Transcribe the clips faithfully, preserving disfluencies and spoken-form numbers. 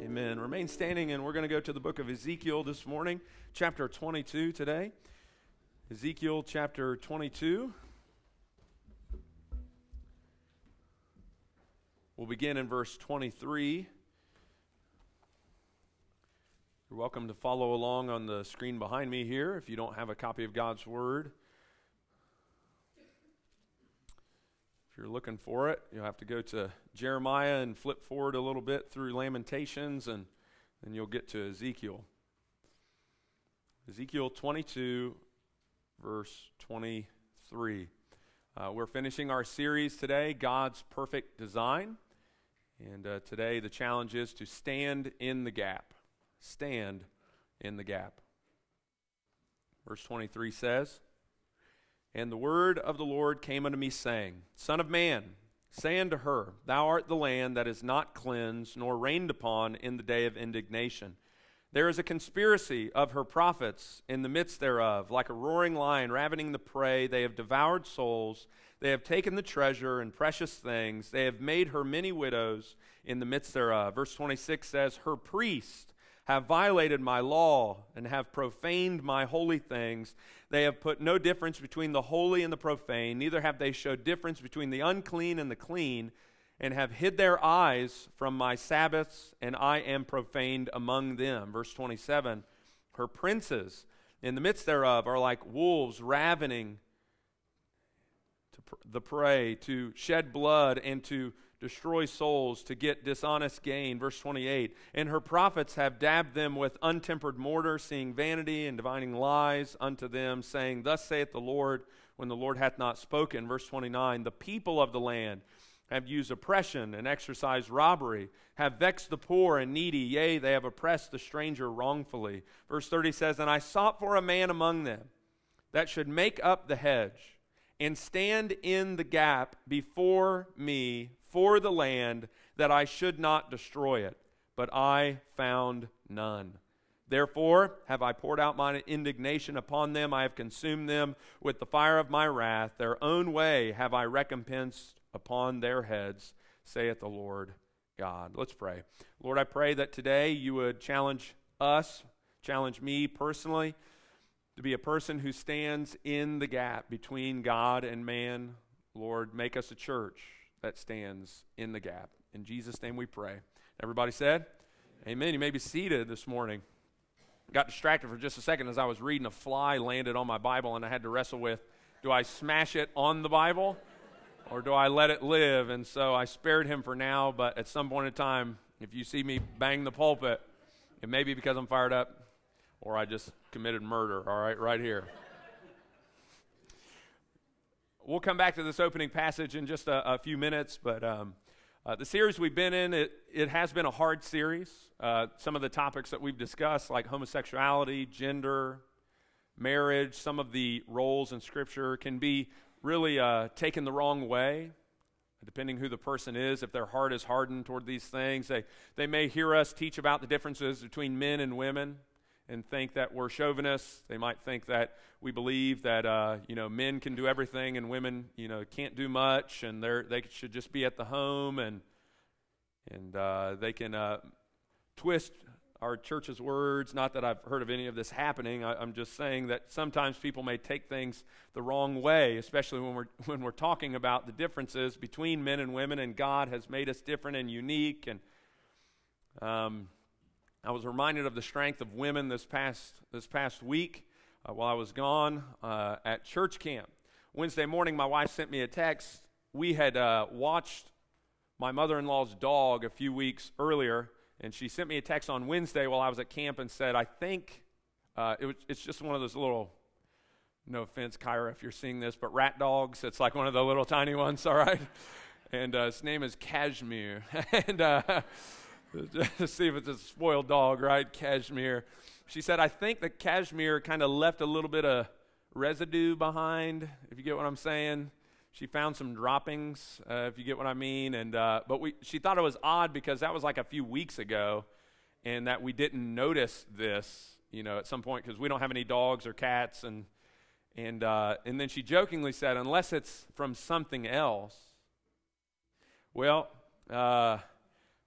Amen. Remain standing, and we're going to go to the book of Ezekiel this morning, chapter twenty-two today. Ezekiel chapter twenty-two. We'll begin in verse twenty-three. You're welcome to follow along on the screen behind me here if you don't have a copy of God's Word. If you're looking for it, you'll have to go to Jeremiah and flip forward a little bit through Lamentations, and then you'll get to Ezekiel. Ezekiel twenty-two, verse twenty-three. Uh, we're finishing our series today, God's Perfect Design. And uh, today the challenge is to stand in the gap. Stand in the gap. Verse twenty-three says, "And the word of the Lord came unto me, saying, Son of man, say unto her, Thou art the land that is not cleansed, nor rained upon in the day of indignation. There is a conspiracy of her prophets in the midst thereof, like a roaring lion ravening the prey. They have devoured souls. They have taken the treasure and precious things. They have made her many widows in the midst thereof." Verse twenty-six says, "Her priests have violated my law and have profaned my holy things. They have put no difference between the holy and the profane, neither have they showed difference between the unclean and the clean, and have hid their eyes from my Sabbaths, and I am profaned among them." Verse twenty-seven, "Her princes in the midst thereof are like wolves ravening to pr- the prey, to shed blood and to destroy souls, to get dishonest gain." Verse twenty-eight, "And her prophets have dabbed them with untempered mortar, seeing vanity and divining lies unto them, saying, Thus saith the Lord, when the Lord hath not spoken." Verse twenty-nine, "The people of the land have used oppression and exercised robbery, have vexed the poor and needy, yea, they have oppressed the stranger wrongfully." Verse thirty says, "And I sought for a man among them that should make up the hedge and stand in the gap before me for the land, that I should not destroy it. But I found none. Therefore have I poured out mine indignation upon them. I have consumed them with the fire of my wrath. Their own way have I recompensed upon their heads, saith the Lord God." Let's pray. Lord, I pray that today you would challenge us, challenge me personally, to be a person who stands in the gap between God and man. Lord, make us a church that stands in the gap. In Jesus' name we pray. Everybody said? Amen. Amen. You may be seated this morning. Got distracted for just a second as I was reading. A fly landed on my Bible, and I had to wrestle with, do I smash it on the Bible or do I let it live? And so I spared him for now, but at some point in time, if you see me bang the pulpit, it may be because I'm fired up or I just committed murder, all right, right here. We'll come back to this opening passage in just a, a few minutes, but um, uh, the series we've been in, it, it has been a hard series. Uh, some of the topics that we've discussed, like homosexuality, gender, marriage, some of the roles in Scripture can be really uh, taken the wrong way, depending who the person is. If their heart is hardened toward these things, they, they may hear us teach about the differences between men and women and think that we're chauvinists. They might think that we believe that uh, you know men can do everything and women you know can't do much, and they they should just be at the home, and and uh, they can uh, twist our church's words. Not that I've heard of any of this happening. I, I'm just saying that sometimes people may take things the wrong way, especially when we're when we're talking about the differences between men and women, and God has made us different and unique. And um. I was reminded of the strength of women this past this past week uh, while I was gone uh, at church camp. Wednesday morning, my wife sent me a text. We had uh, watched my mother-in-law's dog a few weeks earlier, and she sent me a text on Wednesday while I was at camp and said, I think uh, it was, it's just one of those little, no offense, Kyra, if you're seeing this, but rat dogs. It's like one of the little tiny ones, all right? And uh, his name is Cashmere. and... Uh, to see if it's a spoiled dog, right? Cashmere. She said, I think that Cashmere kind of left a little bit of residue behind, if you get what I'm saying. She found some droppings, uh, if you get what I mean. And uh, But we, she thought it was odd because that was like a few weeks ago, and that we didn't notice this, you know, at some point, because we don't have any dogs or cats. And and uh, and then she jokingly said, unless it's from something else. Well, uh,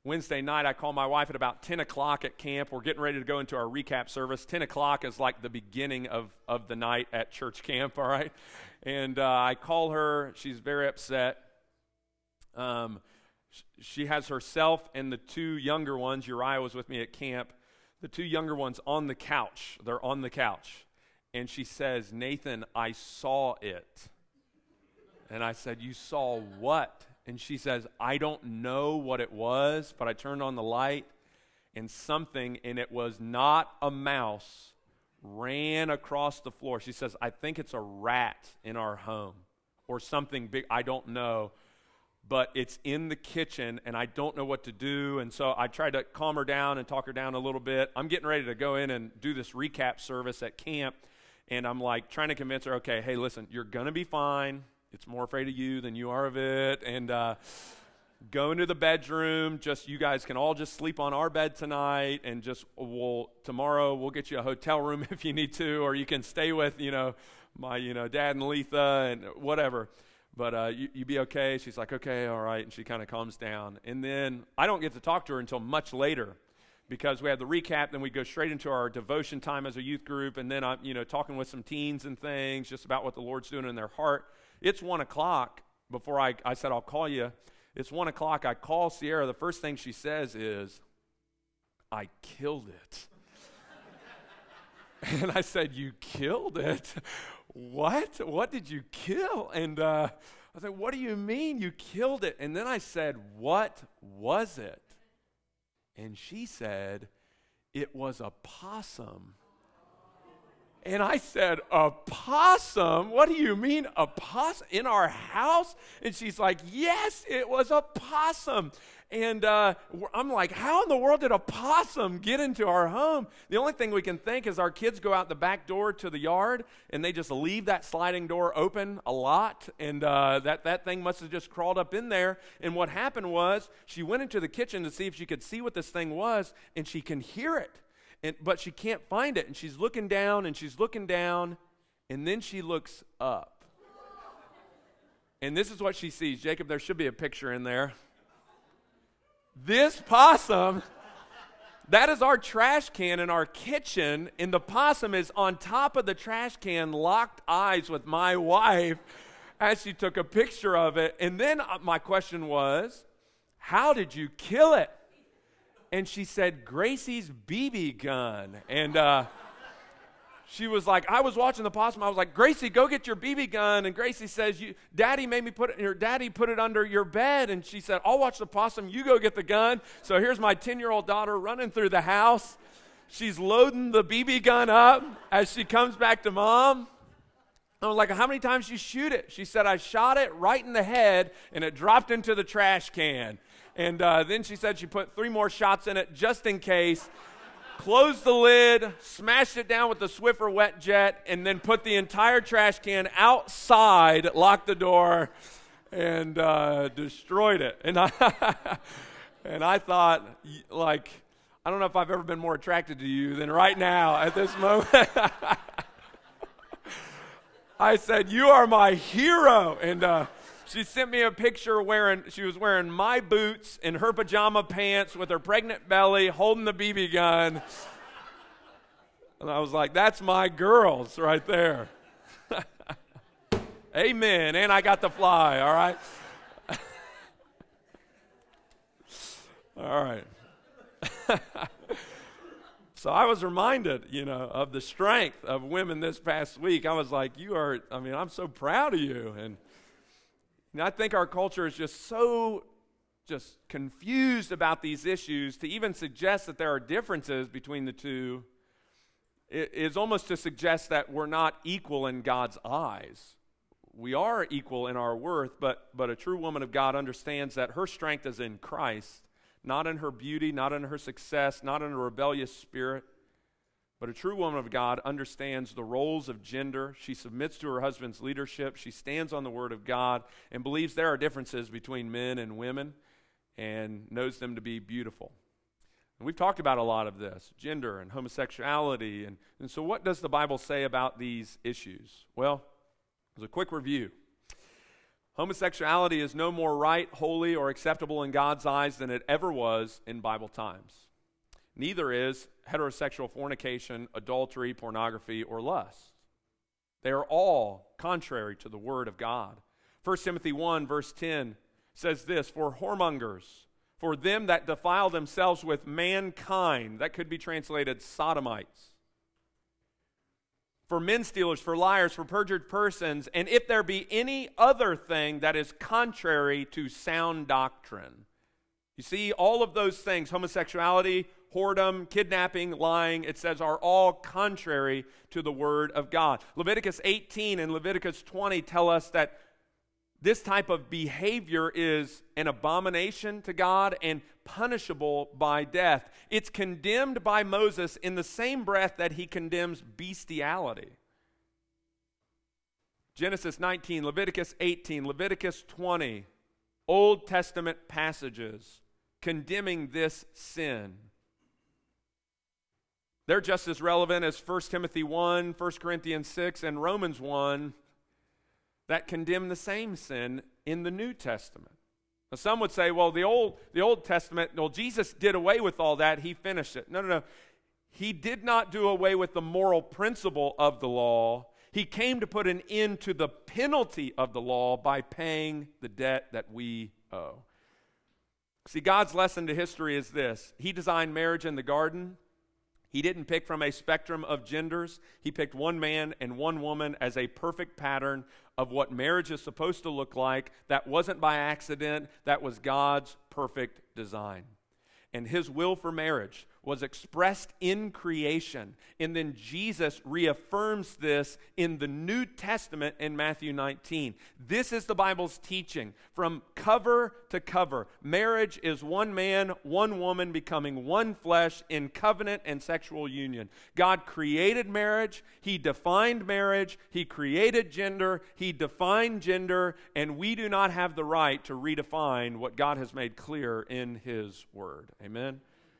Wednesday night, I called my wife at about ten o'clock at camp. We're getting ready to go into our recap service. ten o'clock is like the beginning of, of the night at church camp, all right? And uh, I call her. She's very upset. Um, sh- she has herself and the two younger ones. Uriah was with me at camp. The two younger ones on the couch. They're on the couch. And she says, Nathan, I saw it. And I said, you saw what? And she says, I don't know what it was, but I turned on the light and something, and it was not a mouse, ran across the floor. She says, I think it's a rat in our home or something big. I don't know, but it's in the kitchen, and I don't know what to do. And so I tried to calm her down and talk her down a little bit. I'm getting ready to go in and do this recap service at camp, and I'm like trying to convince her, okay, hey, listen, you're going to be fine. It's more afraid of you than you are of it. And uh, go into the bedroom. Just you guys can all just sleep on our bed tonight, and just we'll tomorrow we'll get you a hotel room if you need to, or you can stay with you know my you know dad and Letha and whatever. But uh, you you be okay. She's like, okay, all right, and she kind of calms down. And then I don't get to talk to her until much later, because we have the recap, then we go straight into our devotion time as a youth group, and then I'm you know talking with some teens and things just about what the Lord's doing in their heart. It's one o'clock before I, I said, I'll call you. It's one o'clock. I call Sierra. The first thing she says is, I killed it. And I said, you killed it? What? What did you kill? And uh, I said, what do you mean you killed it? And then I said, what was it? And she said, it was a possum. And I said, a possum? What do you mean, a possum in our house? And she's like, yes, it was a possum. And uh, I'm like, how in the world did a possum get into our home? The only thing we can think is our kids go out the back door to the yard, and they just leave that sliding door open a lot. And uh, that, that thing must have just crawled up in there. And what happened was she went into the kitchen to see if she could see what this thing was, and she can hear it. And, but she can't find it, and she's looking down, and she's looking down, and then she looks up. And this is what she sees. Jacob, there should be a picture in there. This possum, that is our trash can in our kitchen, and the possum is on top of the trash can, locked eyes with my wife as she took a picture of it. And then my question was, how did you kill it? And she said, Gracie's B B gun. And uh, she was like, I was watching the possum. I was like, Gracie, go get your B B gun. And Gracie says, you, Daddy made me put it, your daddy put it under your bed. And she said, I'll watch the possum. You go get the gun. So here's my ten-year-old daughter running through the house. She's loading the B B gun up as she comes back to Mom. I was like, how many times did you shoot it? She said, I shot it right in the head, and it dropped into the trash can. And uh, then she said she put three more shots in it just in case, closed the lid, smashed it down with the Swiffer wet jet, and then put the entire trash can outside, locked the door, and uh, destroyed it. And I, and I thought, like, I don't know if I've ever been more attracted to you than right now at this moment. I said, you are my hero. And uh, she sent me a picture wearing, she was wearing my boots and her pajama pants with her pregnant belly, holding the B B gun. And I was like, that's my girls right there. Amen. And I got to fly, all right? All right. So I was reminded, you know, of the strength of women this past week. I was like, you are, I mean, I'm so proud of you. And you know, I think our culture is just so just confused about these issues to even suggest that there are differences between the two. It is almost to suggest that we're not equal in God's eyes. We are equal in our worth, but, but a true woman of God understands that her strength is in Christ. Not in her beauty, not in her success, not in a rebellious spirit. But a true woman of God understands the roles of gender. She submits to her husband's leadership. She stands on the word of God and believes there are differences between men and women and knows them to be beautiful. And we've talked about a lot of this, gender and homosexuality. And, and so what does the Bible say about these issues? Well, as a quick review, Homosexuality is no more right, holy, or acceptable in God's eyes than it ever was in Bible times. Neither is heterosexual fornication, adultery, pornography, or lust. They are all contrary to the Word of God. First Timothy one, verse ten says this, "For whoremongers, for them that defile themselves with mankind," that could be translated sodomites, "for men stealers, for liars, for perjured persons, and if there be any other thing that is contrary to sound doctrine." You see, all of those things, homosexuality, whoredom, kidnapping, lying, it says, are all contrary to the Word of God. Leviticus eighteen and Leviticus twenty tell us that this type of behavior is an abomination to God and punishable by death. It's condemned by Moses in the same breath that he condemns bestiality. Genesis nineteen, Leviticus eighteen, Leviticus twenty, Old Testament passages condemning this sin. They're just as relevant as First Timothy one, First Corinthians six, and Romans one that condemn the same sin in the New Testament. Now, some would say, well, the Old, the Old Testament, well, Jesus did away with all that. He finished it. No, no, no. He did not do away with the moral principle of the law. He came to put an end to the penalty of the law by paying the debt that we owe. See, God's lesson to history is this. He designed marriage in the garden. He didn't pick from a spectrum of genders. He picked one man and one woman as a perfect pattern of what marriage is supposed to look like. That wasn't by accident. That was God's perfect design. And his will for marriage was expressed in creation. And then Jesus reaffirms this in the New Testament in Matthew nineteen. This is the Bible's teaching from cover to cover. Marriage is one man, one woman becoming one flesh in covenant and sexual union. God created marriage. He defined marriage. He created gender. He defined gender. And we do not have the right to redefine what God has made clear in his word. Amen?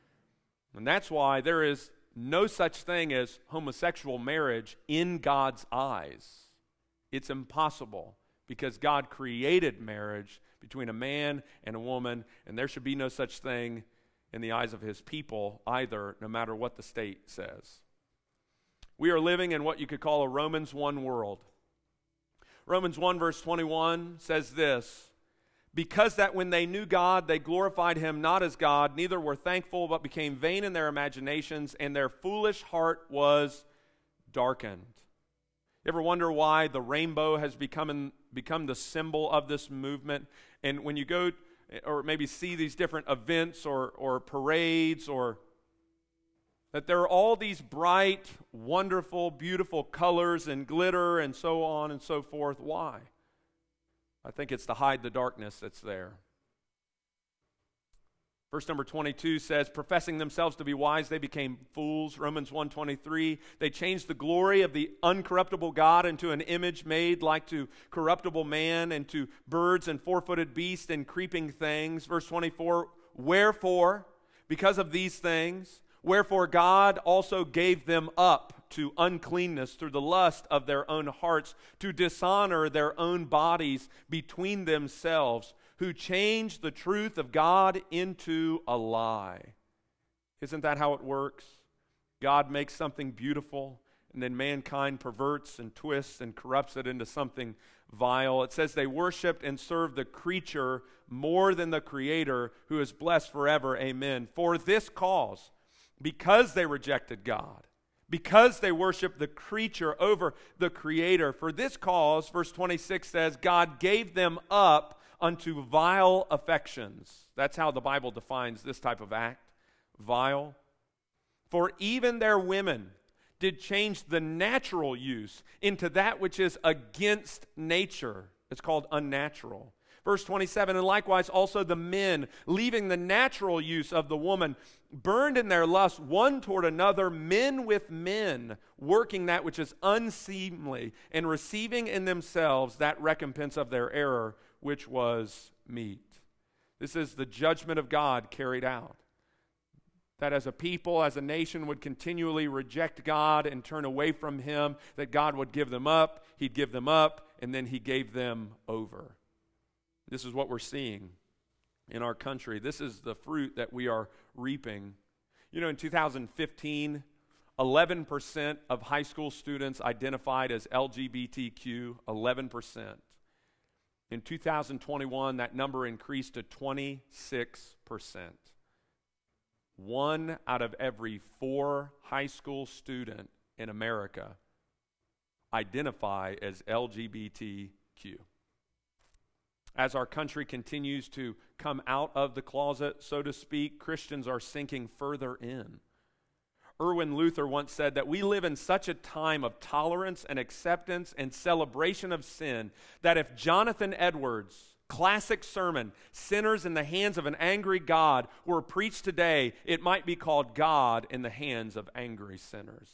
And that's why there is no such thing as homosexual marriage in God's eyes. It's impossible because God created marriage between a man and a woman, and there should be no such thing in the eyes of his people either, no matter what the state says. We are living in what you could call a Romans one world. Romans one verse twenty-one says this, "Because that when they knew God, they glorified him not as God, neither were thankful, but became vain in their imaginations, and their foolish heart was darkened." You ever wonder why the rainbow has become, become the symbol of this movement? And when you go or maybe see these different events or, or parades, or that there are all these bright, wonderful, beautiful colors and glitter and so on and so forth. Why? I think it's to hide the darkness that's there. Verse number twenty-two says, "Professing themselves to be wise, they became fools." Romans one twenty-three, "They changed the glory of the uncorruptible God into an image made like to corruptible man, and to birds and four-footed beasts and creeping things." Verse twenty-four, "Wherefore, because of these things, wherefore God also gave them up to uncleanness through the lust of their own hearts, to dishonor their own bodies between themselves, who changed the truth of God into a lie." Isn't that how it works? God makes something beautiful, and then mankind perverts and twists and corrupts it into something vile. It says they worshiped and served the creature more than the Creator, who is blessed forever. Amen. "For this cause," because they rejected God, because they worshiped the creature over the Creator, "for this cause," verse twenty-six says, "God gave them up unto vile affections." That's how the Bible defines this type of act, vile. "For even their women did change the natural use into that which is against nature." It's called unnatural. Verse twenty-seven, "And likewise also the men, leaving the natural use of the woman, burned in their lust one toward another, men with men, working that which is unseemly, and receiving in themselves that recompense of their error, which was meet." This is the judgment of God carried out. That as a people, as a nation, would continually reject God and turn away from him, that God would give them up, he'd give them up, and then he gave them over. This is what we're seeing in our country. This is the fruit that we are reaping. You know, in two thousand fifteen, eleven percent of high school students identified as L G B T Q, eleven percent. In two thousand twenty-one, that number increased to twenty-six percent. One out of every four high school student in America identify as L G B T Q. As our country continues to come out of the closet, so to speak, Christians are sinking further in. Erwin Luther once said that we live in such a time of tolerance and acceptance and celebration of sin that if Jonathan Edwards' classic sermon, Sinners in the Hands of an Angry God, were preached today, it might be called God in the Hands of Angry Sinners.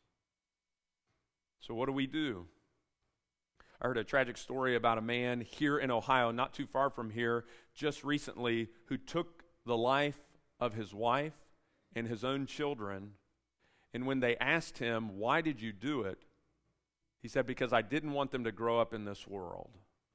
So what do we do? I heard a tragic story about a man here in Ohio, not too far from here, just recently, who took the life of his wife and his own children. And when they asked him, why did you do it? He said, because I didn't want them to grow up in this world.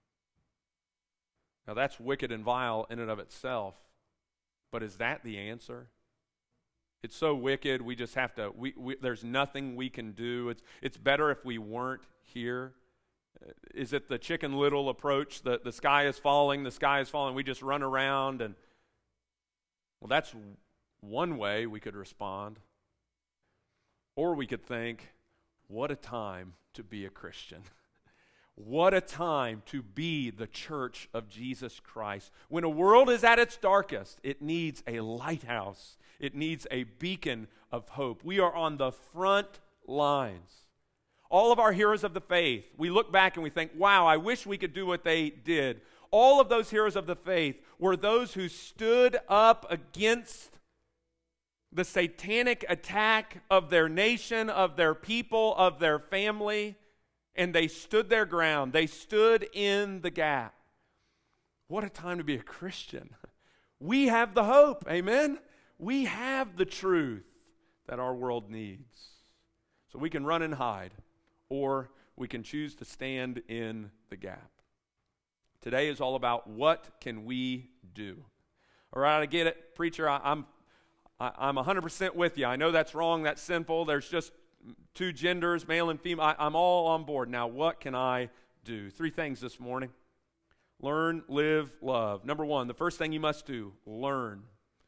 Now that's wicked and vile in and of itself. But is that the answer? It's so wicked, we just have to, we, we, there's nothing we can do. It's, it's better if we weren't here. Is it the Chicken Little approach? The, the sky is falling, the sky is falling. We just run around and, well, that's one way we could respond. Or we could think, what a time to be a Christian. What a time to be the church of Jesus Christ. When a world is at its darkest, it needs a lighthouse. It needs a beacon of hope. We are on the front lines. All of our heroes of the faith, we look back and we think, wow, I wish we could do what they did. All of those heroes of the faith were those who stood up against the satanic attack of their nation, of their people, of their family, and they stood their ground. They stood in the gap. What a time to be a Christian. We have the hope, amen? We have the truth that our world needs. So we can run and hide, or we can choose to stand in the gap. Today is all about what can we do. All right, I get it. Preacher, I, I'm I, I'm one hundred percent with you. I know that's wrong, that's sinful. There's just two genders, male and female. I, I'm all on board. Now, what can I do? Three things this morning. Learn, live, love. Number one, the first thing you must do, learn.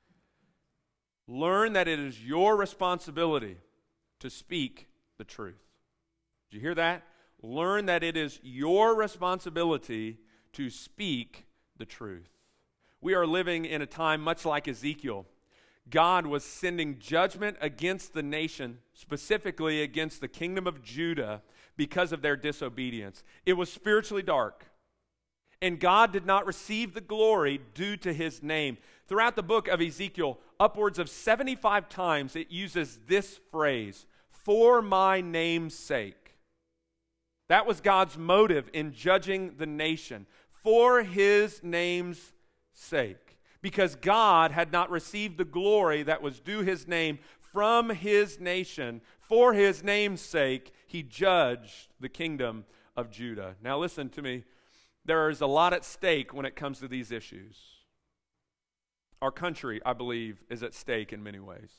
Learn that it is your responsibility to speak the truth. Did you hear that? Learn that it is your responsibility to speak the truth. We are living in a time much like Ezekiel. God was sending judgment against the nation, specifically against the kingdom of Judah, because of their disobedience. It was spiritually dark, and God did not receive the glory due to his name. Throughout the book of Ezekiel, upwards of seventy-five times it uses this phrase, for my name's sake. That was God's motive in judging the nation, for his name's sake. Because God had not received the glory that was due his name from his nation, for his name's sake, he judged the kingdom of Judah. Now listen to me. There is a lot at stake when it comes to these issues. Our country, I believe, is at stake in many ways.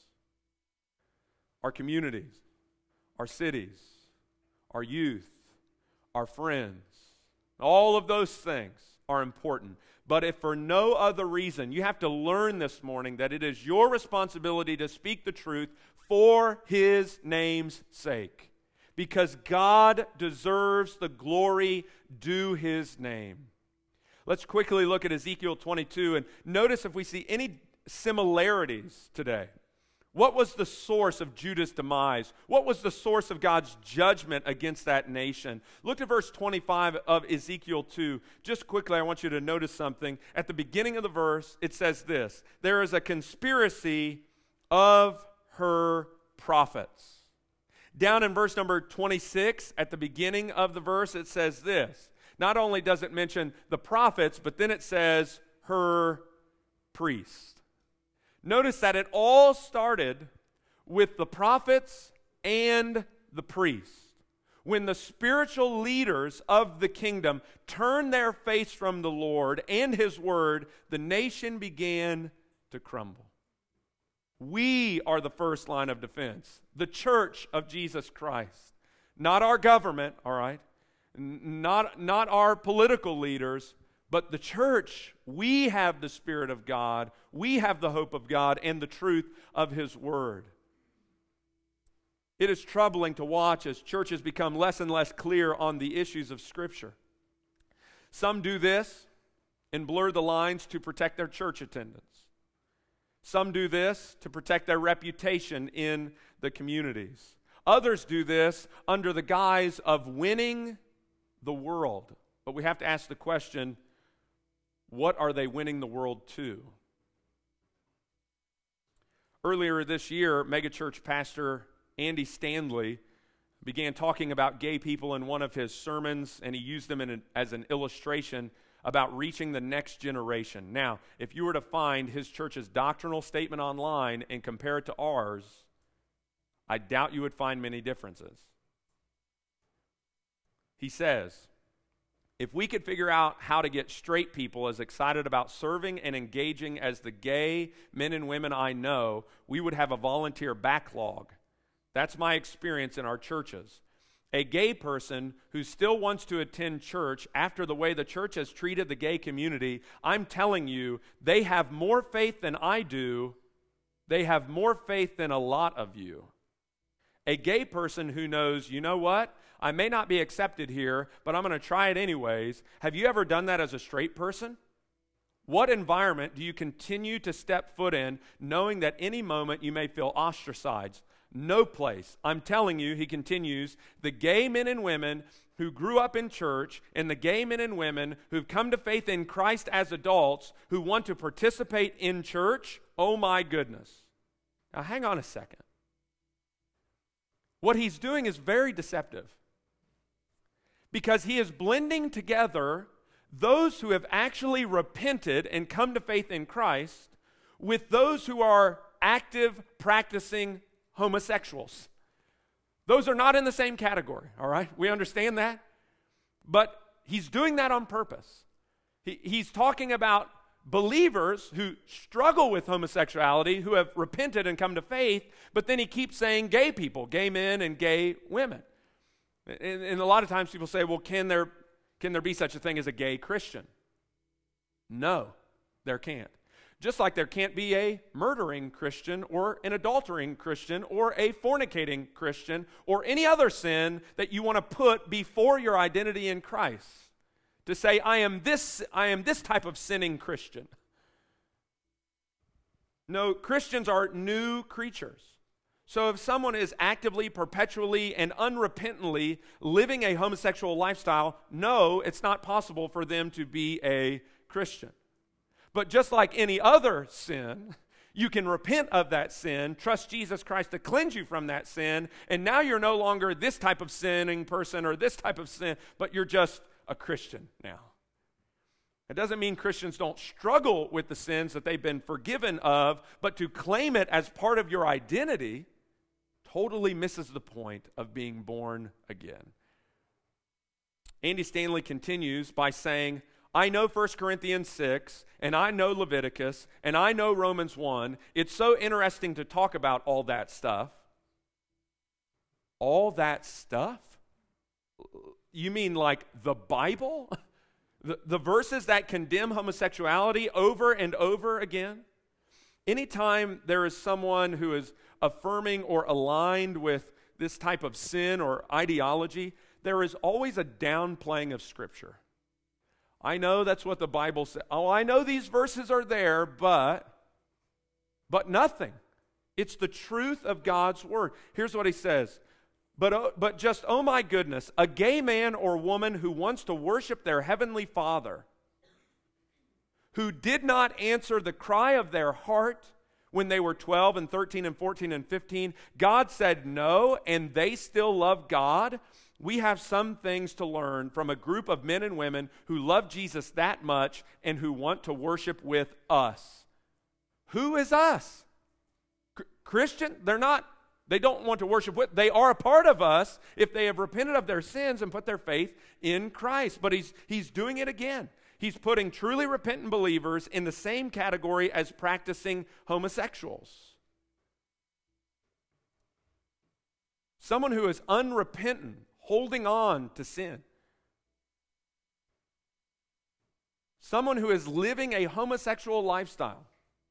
Our communities, our cities, our youth, our friends, all of those things are important. But if for no other reason, you have to learn this morning that it is your responsibility to speak the truth for his name's sake. Because God deserves the glory due his name. Let's quickly look at Ezekiel twenty-two and notice if we see any similarities today. What was the source of Judah's demise? What was the source of God's judgment against that nation? Look at verse twenty-five of Ezekiel two. Just quickly, I want you to notice something. At the beginning of the verse, it says this: there is a conspiracy of her prophets. Down in verse number twenty-six, at the beginning of the verse, it says this. Not only does it mention the prophets, but then it says her priests. Notice that it all started with the prophets and the priests. When the spiritual leaders of the kingdom turned their face from the Lord and His word, the nation began to crumble. We are the first line of defense, the church of Jesus Christ. Not our government, all right? Not, not our political leaders, but the church. We have the Spirit of God. We have the hope of God and the truth of His word. It is troubling to watch as churches become less and less clear on the issues of Scripture. Some do this and blur the lines to protect their church attendance. Some do this to protect their reputation in the communities. Others do this under the guise of winning the world. But we have to ask the question, what are they winning the world to? Earlier this year, megachurch pastor Andy Stanley began talking about gay people in one of his sermons, and he used them in an, as an illustration about reaching the next generation. Now, if you were to find his church's doctrinal statement online and compare it to ours, I doubt you would find many differences. He says, if we could figure out how to get straight people as excited about serving and engaging as the gay men and women I know, we would have a volunteer backlog. That's my experience in our churches. A gay person who still wants to attend church after the way the church has treated the gay community, I'm telling you, they have more faith than I do. They have more faith than a lot of you. A gay person who knows, you know what? I may not be accepted here, but I'm going to try it anyways. Have you ever done that as a straight person? What environment do you continue to step foot in, knowing that any moment you may feel ostracized? No place. I'm telling you, he continues, the gay men and women who grew up in church and the gay men and women who've come to faith in Christ as adults who want to participate in church, oh my goodness. Now hang on a second. What he's doing is very deceptive because he is blending together those who have actually repented and come to faith in Christ with those who are active, practicing homosexuals. Those are not in the same category, all right? We understand that. But he's doing that on purpose. He, he's talking about believers who struggle with homosexuality, who have repented and come to faith, but then he keeps saying gay people, gay men and gay women. And, and a lot of times people say, well, can there, can there be such a thing as a gay Christian? No, there can't. Just like there can't be a murdering Christian or an adultering Christian or a fornicating Christian or any other sin that you want to put before your identity in Christ. To say, I am this, I am this type of sinning Christian. No, Christians are new creatures. So if someone is actively, perpetually, and unrepentantly living a homosexual lifestyle, no, it's not possible for them to be a Christian. But just like any other sin, you can repent of that sin, trust Jesus Christ to cleanse you from that sin, and now you're no longer this type of sinning person or this type of sin, but you're just a Christian now. It doesn't mean Christians don't struggle with the sins that they've been forgiven of, but to claim it as part of your identity totally misses the point of being born again. Andy Stanley continues by saying, I know First Corinthians six, and I know Leviticus, and I know Romans one. It's so interesting to talk about all that stuff. All that stuff? You mean like the Bible? The, the verses that condemn homosexuality over and over again? Anytime there is someone who is affirming or aligned with this type of sin or ideology, there is always a downplaying of Scripture. I know that's what the Bible says. Oh, I know these verses are there, but, but nothing. It's the truth of God's Word. Here's what he says. But, oh, but just, oh my goodness, a gay man or woman who wants to worship their heavenly Father, who did not answer the cry of their heart when they were twelve and thirteen and fourteen and fifteen, God said no, and they still love God. We have some things to learn from a group of men and women who love Jesus that much and who want to worship with us. Who is us? C- Christian? They're not, They don't want to worship with. They are a part of us if they have repented of their sins and put their faith in Christ. But he's, he's doing it again. He's putting truly repentant believers in the same category as practicing homosexuals. Someone who is unrepentant, holding on to sin. Someone who is living a homosexual lifestyle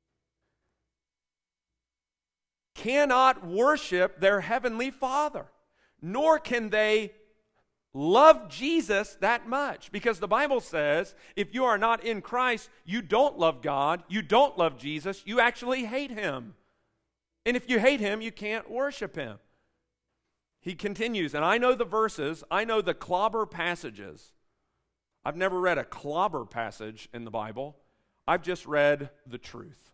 cannot worship their heavenly Father, nor can they love Jesus that much, because the Bible says if you are not in Christ, you don't love God, you don't love Jesus, you actually hate him. And if you hate him, you can't worship him. He continues, and I know the verses, I know the clobber passages. I've never read a clobber passage in the Bible. I've just read the truth.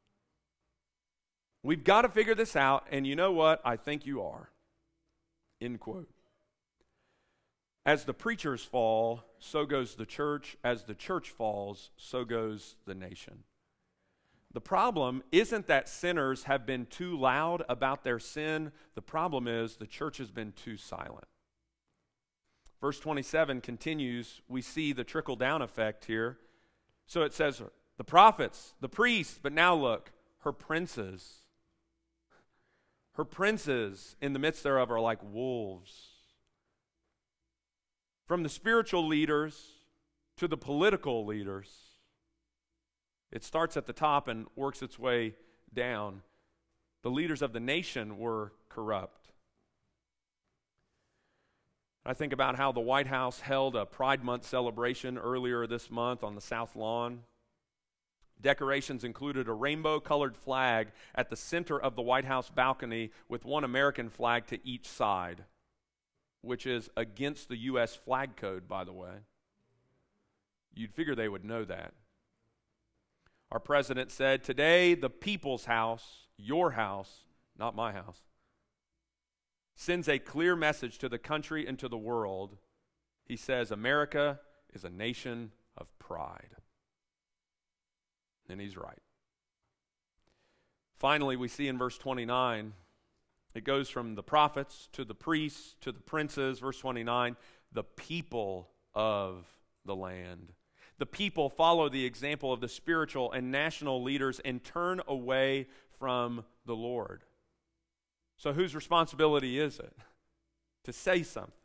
We've got to figure this out, and you know what? I think you are. End quote. As the preachers fall, so goes the church. As the church falls, so goes the nation. The problem isn't that sinners have been too loud about their sin. The problem is the church has been too silent. Verse twenty-seven continues. We see the trickle-down effect here. So it says, the prophets, the priests, but now look, her princes. Her princes in the midst thereof are like wolves. From the spiritual leaders to the political leaders, it starts at the top and works its way down. The leaders of the nation were corrupt. I think about how the White House held a Pride Month celebration earlier this month on the South Lawn. Decorations included a rainbow-colored flag at the center of the White House balcony with one American flag to each side, which is against the U S flag code, by the way. You'd figure they would know that. Our president said, today the people's house, your house, not my house, sends a clear message to the country and to the world. He says, America is a nation of pride. And he's right. Finally, we see in verse twenty-nine, it goes from the prophets to the priests to the princes. Verse twenty-nine, the people of the land. The people follow the example of the spiritual and national leaders and turn away from the Lord. So whose responsibility is it to say something?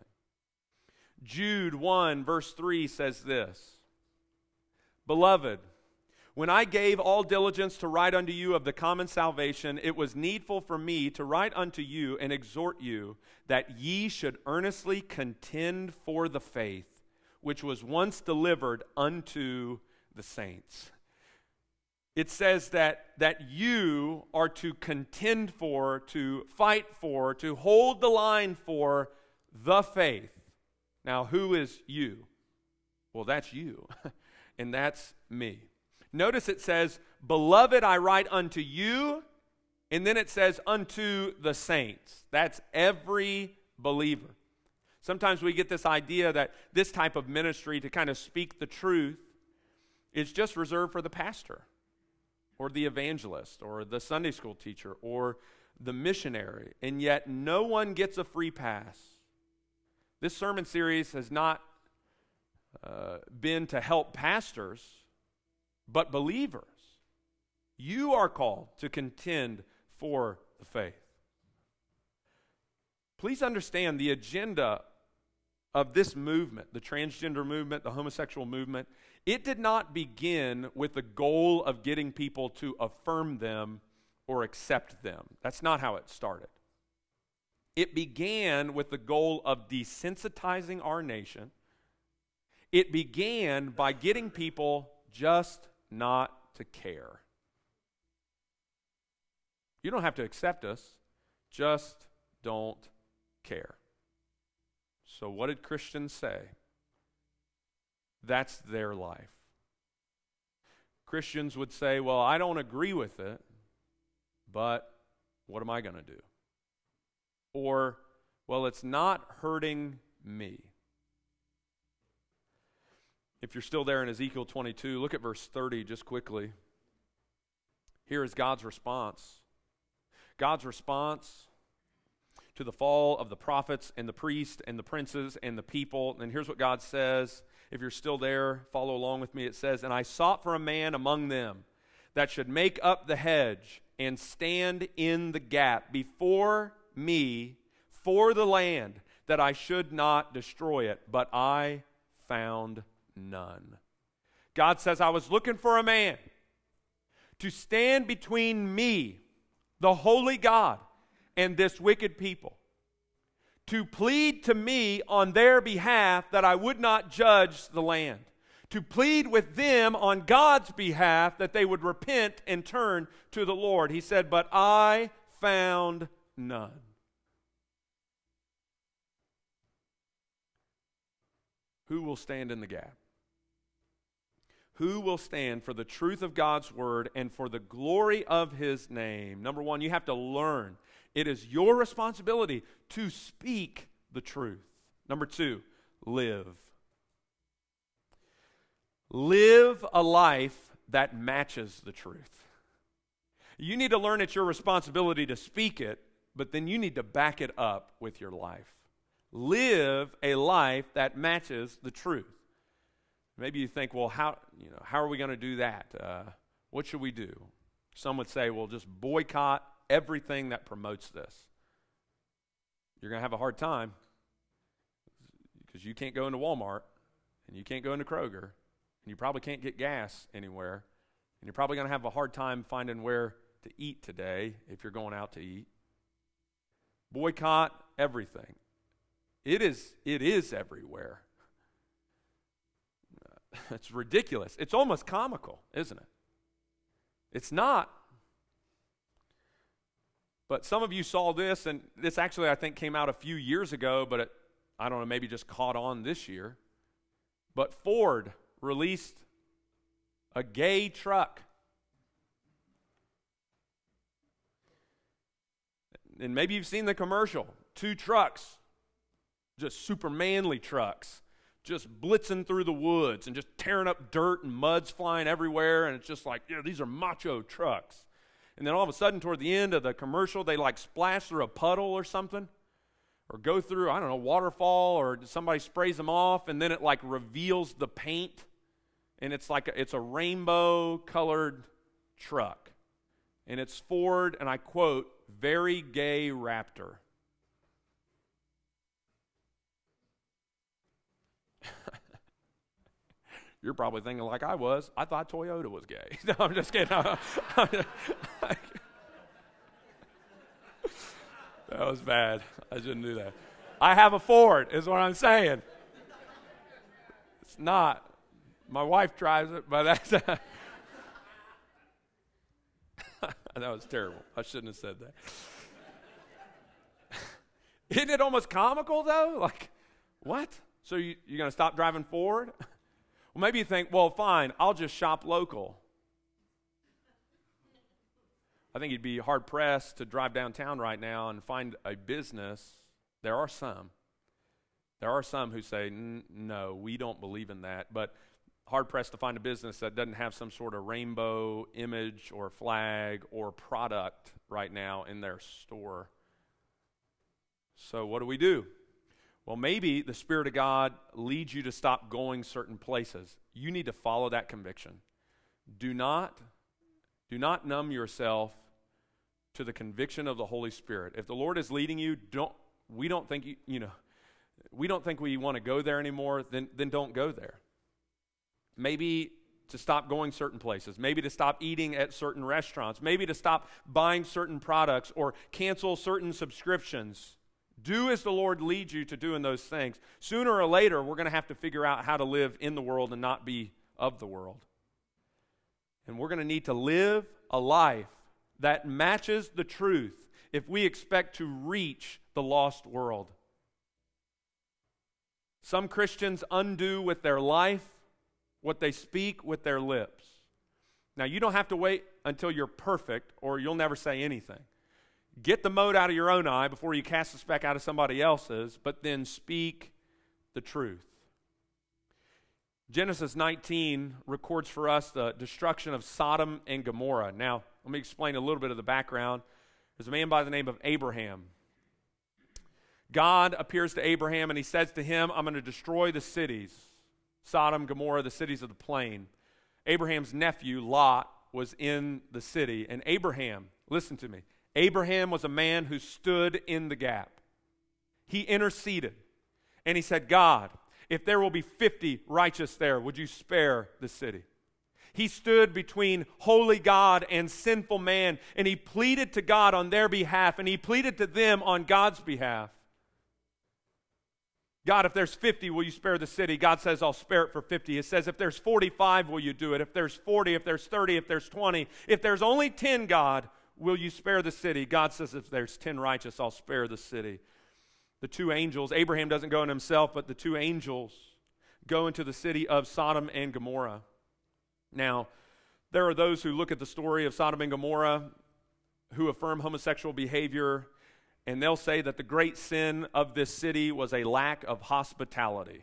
Jude one verse three says this, Beloved, when I gave all diligence to write unto you of the common salvation, it was needful for me to write unto you and exhort you that ye should earnestly contend for the faith which was once delivered unto the saints. It says that, that you are to contend for, to fight for, to hold the line for the faith. Now, who is you? Well, that's you, and that's me. Notice it says, Beloved, I write unto you, and then it says, unto the saints. That's every believer. Sometimes we get this idea that this type of ministry, to kind of speak the truth, is just reserved for the pastor or the evangelist or the Sunday school teacher or the missionary, and yet no one gets a free pass. This sermon series has not uh, been to help pastors, but believers. You are called to contend for the faith. Please understand the agenda of this movement, the transgender movement, the homosexual movement. It did not begin with the goal of getting people to affirm them or accept them. That's not how it started. It began with the goal of desensitizing our nation. It began by getting people just not to care. You don't have to accept us, just don't care. So what did Christians say? That's their life. Christians would say, well, I don't agree with it, but what am I going to do? Or, well, it's not hurting me. If you're still there in Ezekiel twenty-two, look at verse thirty just quickly. Here is God's response. God's response to the fall of the prophets and the priests and the princes and the people. And here's what God says. If you're still there, follow along with me. It says, "And I sought for a man among them that should make up the hedge and stand in the gap before me for the land, that I should not destroy it. But I found none." God says, I was looking for a man to stand between me, the holy God, and this wicked people, to plead to me on their behalf that I would not judge the land, to plead with them on God's behalf that they would repent and turn to the Lord. He said, but I found none. Who will stand in the gap? Who will stand for the truth of God's word and for the glory of his name? Number one, you have to learn. It is your responsibility to speak the truth. Number two, live. Live a life that matches the truth. You need to learn it's your responsibility to speak it, but then you need to back it up with your life. Live a life that matches the truth. Maybe you think, well, how, you know, how are we going to do that? Uh, what should we do? Some would say, well, just boycott everything that promotes this. You're going to have a hard time because you can't go into Walmart and you can't go into Kroger and you probably can't get gas anywhere, and you're probably going to have a hard time finding where to eat today if you're going out to eat. Boycott everything. It is, it is everywhere. It's ridiculous. It's almost comical, isn't it? It's not. But some of you saw this, and this actually I think came out a few years ago, but it, I don't know, maybe just caught on this year. But Ford released a gay truck. And maybe you've seen the commercial. Two trucks, just super manly trucks, just blitzing through the woods and just tearing up dirt and mud's flying everywhere, and it's just like, yeah, these are macho trucks. And then all of a sudden, toward the end of the commercial, they like splash through a puddle or something, or go through, I don't know, waterfall, or somebody sprays them off, and then it like reveals the paint, and it's like a, it's a rainbow-colored truck. And it's Ford, and I quote, "very gay Raptor." You're probably thinking like I was. I thought Toyota was gay. No, I'm just kidding. That was bad. I shouldn't do that. I have a Ford, is what I'm saying. It's not. My wife drives it, but that's that was terrible. I shouldn't have said that. Isn't it almost comical, though? Like, what? So you, you're going to stop driving Ford? Well, maybe you think, well, fine, I'll just shop local. I think you'd be hard-pressed to drive downtown right now and find a business. There are some. There are some who say, no, we don't believe in that. But hard-pressed to find a business that doesn't have some sort of rainbow image or flag or product right now in their store. So what do we do? Well, maybe the Spirit of God leads you to stop going certain places. You need to follow that conviction. Do not, do not numb yourself to the conviction of the Holy Spirit. If the Lord is leading you, don't. We don't think you, you know. We don't think we want to go there anymore. Then, then don't go there. Maybe to stop going certain places. Maybe to stop eating at certain restaurants. Maybe to stop buying certain products or cancel certain subscriptions. Do as the Lord leads you to do in those things. Sooner or later, we're going to have to figure out how to live in the world and not be of the world. And we're going to need to live a life that matches the truth if we expect to reach the lost world. Some Christians undo with their life what they speak with their lips. Now, you don't have to wait until you're perfect or you'll never say anything. Get the mote out of your own eye before you cast the speck out of somebody else's, but then speak the truth. Genesis nineteen records for us the destruction of Sodom and Gomorrah. Now, let me explain a little bit of the background. There's a man by the name of Abraham. God appears to Abraham and he says to him, I'm going to destroy the cities, Sodom, Gomorrah, the cities of the plain. Abraham's nephew, Lot, was in the city. And Abraham, listen to me, Abraham was a man who stood in the gap. He interceded. And he said, God, if there will be fifty righteous there, would you spare the city? He stood between holy God and sinful man, and he pleaded to God on their behalf, and he pleaded to them on God's behalf. God, if there's fifty, will you spare the city? God says, I'll spare it for fifty. It says, if there's forty-five, will you do it? If there's forty, if there's thirty, if there's twenty, if there's only ten, God, will you spare the city? God says, if there's ten righteous, I'll spare the city. The two angels, Abraham doesn't go in himself, but the two angels go into the city of Sodom and Gomorrah. Now, there are those who look at the story of Sodom and Gomorrah who affirm homosexual behavior, and they'll say that the great sin of this city was a lack of hospitality.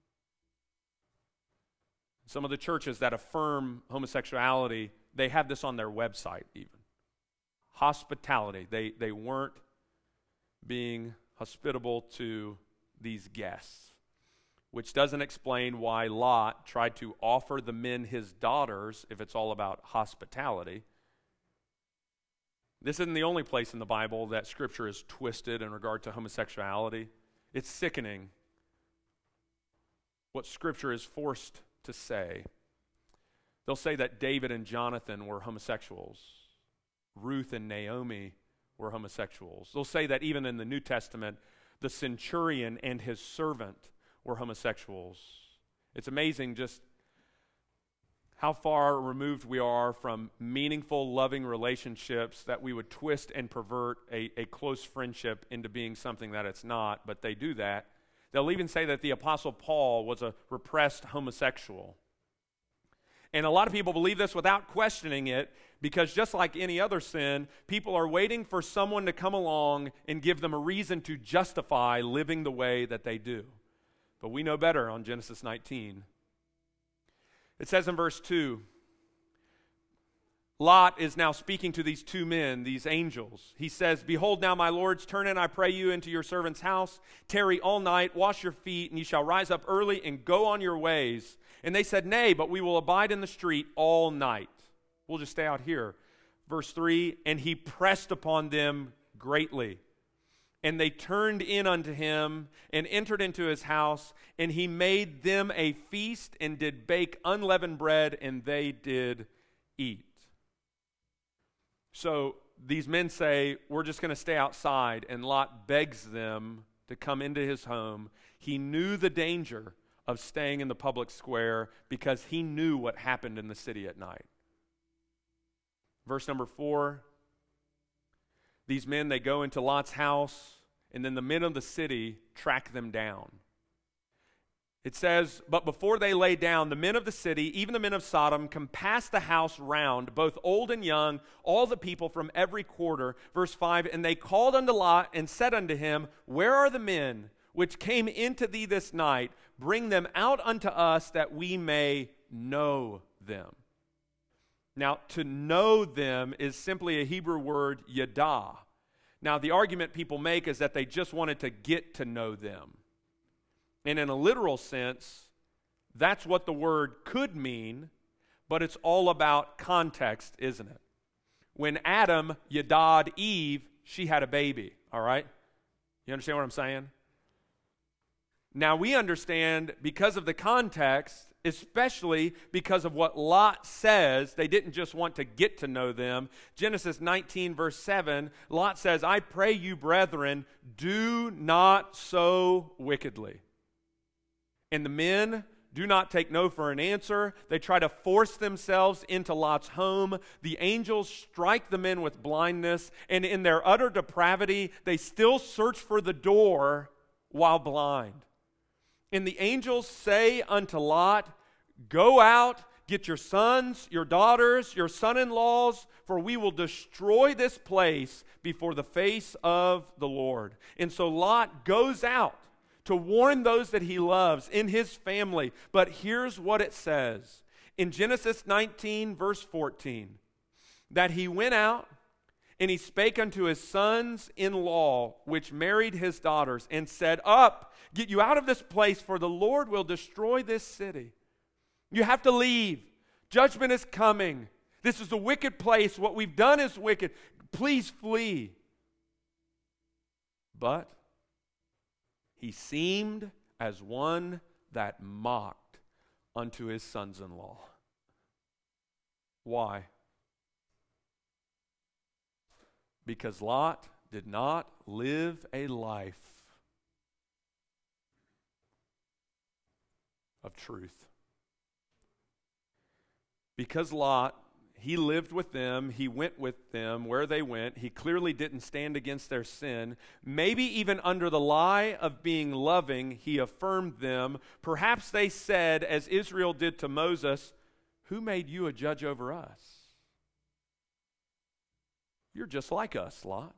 Some of the churches that affirm homosexuality, they have this on their website even. Hospitality. They, they weren't being hospitable to these guests, which doesn't explain why Lot tried to offer the men his daughters if it's all about hospitality. This isn't the only place in the Bible that Scripture is twisted in regard to homosexuality. It's sickening what Scripture is forced to say. They'll say that David and Jonathan were homosexuals. Ruth and Naomi were homosexuals. They'll say that even in the New Testament, the centurion and his servant were homosexuals. It's amazing just how far removed we are from meaningful, loving relationships that we would twist and pervert a, a close friendship into being something that it's not, but they do that. They'll even say that the Apostle Paul was a repressed homosexual. And a lot of people believe this without questioning it, because just like any other sin, people are waiting for someone to come along and give them a reason to justify living the way that they do. But we know better on Genesis nineteen. It says in verse two, Lot is now speaking to these two men, these angels. He says, behold now, my lords, turn in, I pray you, into your servant's house. Tarry all night, wash your feet, and ye shall rise up early and go on your ways. And they said, nay, but we will abide in the street all night. We'll just stay out here. Verse three, and he pressed upon them greatly. And they turned in unto him and entered into his house, and he made them a feast and did bake unleavened bread, and they did eat. So these men say, we're just going to stay outside, and Lot begs them to come into his home. He knew the danger of staying in the public square because he knew what happened in the city at night. Verse number four, these men, they go into Lot's house, and then the men of the city track them down. It says, but before they lay down, the men of the city, even the men of Sodom, compassed the house round, both old and young, all the people from every quarter. Verse five, and they called unto Lot and said unto him, where are the men which came into thee this night? Bring them out unto us that we may know them. Now, to know them is simply a Hebrew word, yadah. Now, the argument people make is that they just wanted to get to know them. And in a literal sense, that's what the word could mean, but it's all about context, isn't it? When Adam yada'd Eve, she had a baby, all right? You understand what I'm saying? Now, we understand because of the context, especially because of what Lot says, they didn't just want to get to know them. Genesis nineteen, verse seven, Lot says, I pray you, brethren, do not so wickedly. And the men do not take no for an answer. They try to force themselves into Lot's home. The angels strike the men with blindness, and in their utter depravity, they still search for the door while blind. And the angels say unto Lot, go out, get your sons, your daughters, your son-in-laws, for we will destroy this place before the face of the Lord. And so Lot goes out to warn those that he loves in his family. But here's what it says in Genesis nineteen, verse fourteen, that he went out And he spake unto his sons-in-law, which married his daughters, and said, Up, get you out of this place, for the Lord will destroy this city. You have to leave. Judgment is coming. This is a wicked place. What we've done is wicked. Please flee. But he seemed as one that mocked unto his sons-in-law. Why? Because Lot did not live a life of truth. Because Lot, he lived with them, he went with them where they went, he clearly didn't stand against their sin. Maybe even under the lie of being loving, he affirmed them. Perhaps they said, as Israel did to Moses, Who made you a judge over us? You're just like us, Lot.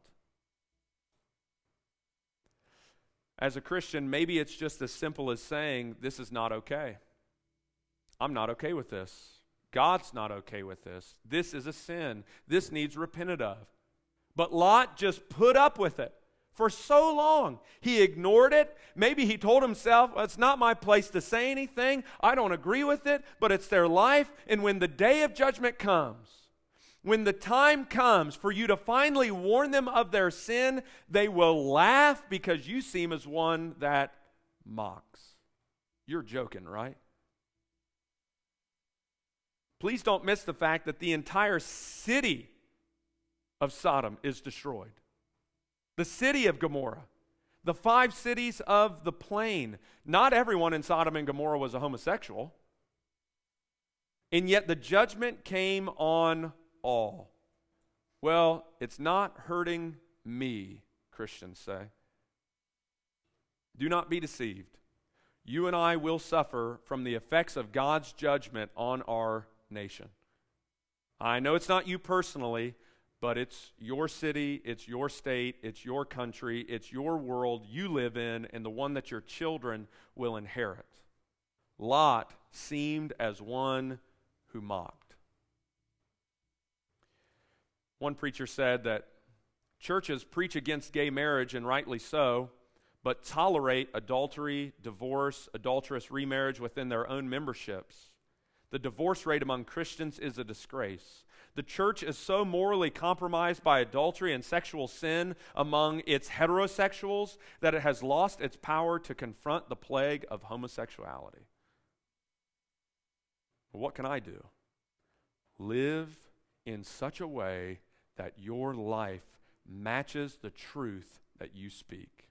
As a Christian, maybe it's just as simple as saying, this is not okay. I'm not okay with this. God's not okay with this. This is a sin. This needs repented of. But Lot just put up with it for so long. He ignored it. Maybe he told himself, well, it's not my place to say anything. I don't agree with it, but it's their life. And when the day of judgment comes, when the time comes for you to finally warn them of their sin, they will laugh because you seem as one that mocks. You're joking, right? Please don't miss the fact that the entire city of Sodom is destroyed. The city of Gomorrah. The five cities of the plain. Not everyone in Sodom and Gomorrah was a homosexual. And yet the judgment came on all. Well, it's not hurting me, Christians say. Do not be deceived. You and I will suffer from the effects of God's judgment on our nation. I know it's not you personally, but it's your city, it's your state, it's your country, it's your world you live in, and the one that your children will inherit. Lot seemed as one who mocked. One preacher said that churches preach against gay marriage, and rightly so, but tolerate adultery, divorce, adulterous remarriage within their own memberships. The divorce rate among Christians is a disgrace. The church is so morally compromised by adultery and sexual sin among its heterosexuals that it has lost its power to confront the plague of homosexuality. What can I do? Live in such a way that your life matches the truth that you speak.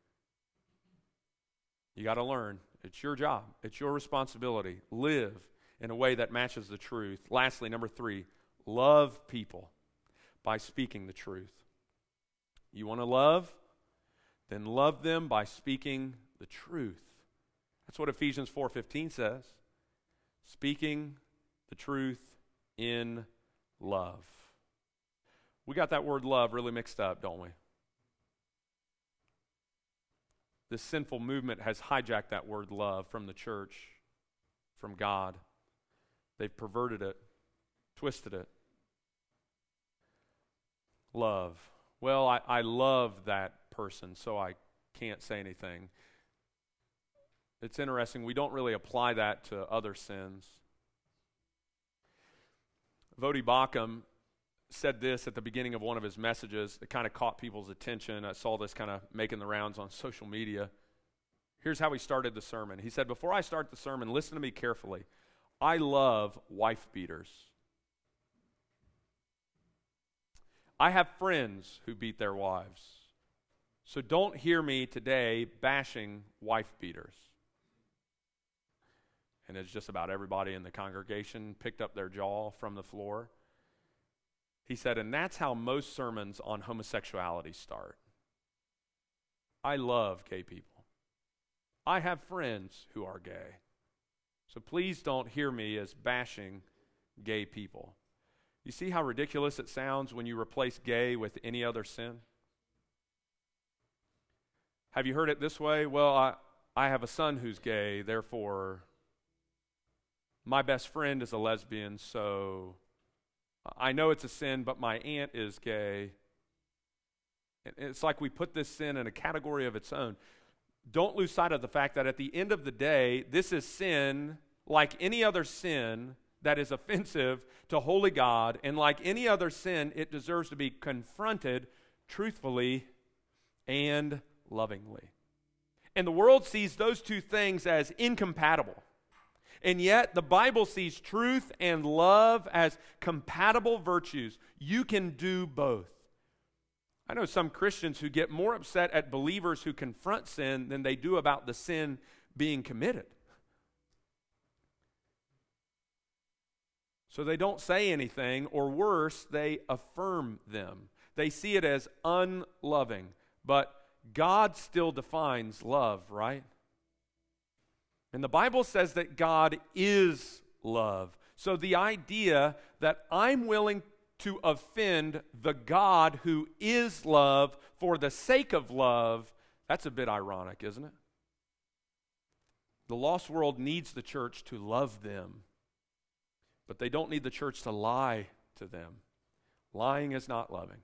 You got to learn. It's your job. It's your responsibility. Live in a way that matches the truth. Lastly, number three, love people by speaking the truth. You want to love? Then love them by speaking the truth. That's what Ephesians four fifteen says. Speaking the truth in love. We got that word love really mixed up, don't we? This sinful movement has hijacked that word love from the church, from God. They've perverted it, twisted it. Love. Well, I, I love that person, so I can't say anything. It's interesting, we don't really apply that to other sins. Vodi Bakum said this at the beginning of one of his messages that kind of caught people's attention. I saw this kind of making the rounds on social media. Here's how he started the sermon. He said, before I start the sermon, listen to me carefully. I love wife beaters. I have friends who beat their wives. So don't hear me today bashing wife beaters. And it's just about everybody in the congregation picked up their jaw from the floor. He said, and that's how most sermons on homosexuality start. I love gay people. I have friends who are gay. So please don't hear me as bashing gay people. You see how ridiculous it sounds when you replace gay with any other sin? Have you heard it this way? Well, I, I have a son who's gay, therefore my best friend is a lesbian, so I know it's a sin, but my aunt is gay. It's like we put this sin in a category of its own. Don't lose sight of the fact that at the end of the day, this is sin like any other sin that is offensive to holy God, and like any other sin, it deserves to be confronted truthfully and lovingly. And the world sees those two things as incompatible. And yet, the Bible sees truth and love as compatible virtues. You can do both. I know some Christians who get more upset at believers who confront sin than they do about the sin being committed. So they don't say anything, or worse, they affirm them. They see it as unloving. But God still defines love, right? And the Bible says that God is love. So the idea that I'm willing to offend the God who is love for the sake of love, that's a bit ironic, isn't it? The lost world needs the church to love them, but they don't need the church to lie to them. Lying is not loving.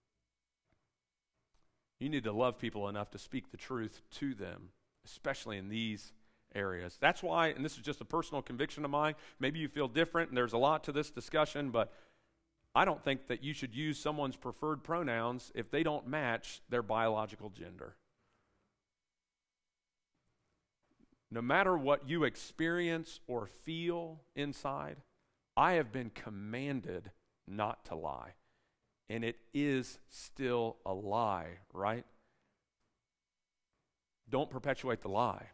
You need to love people enough to speak the truth to them, especially in these areas. That's why, and this is just a personal conviction of mine, maybe you feel different and there's a lot to this discussion, but I don't think that you should use someone's preferred pronouns if they don't match their biological gender. No matter what you experience or feel inside, I have been commanded not to lie. And it is still a lie, right? Don't perpetuate the lie.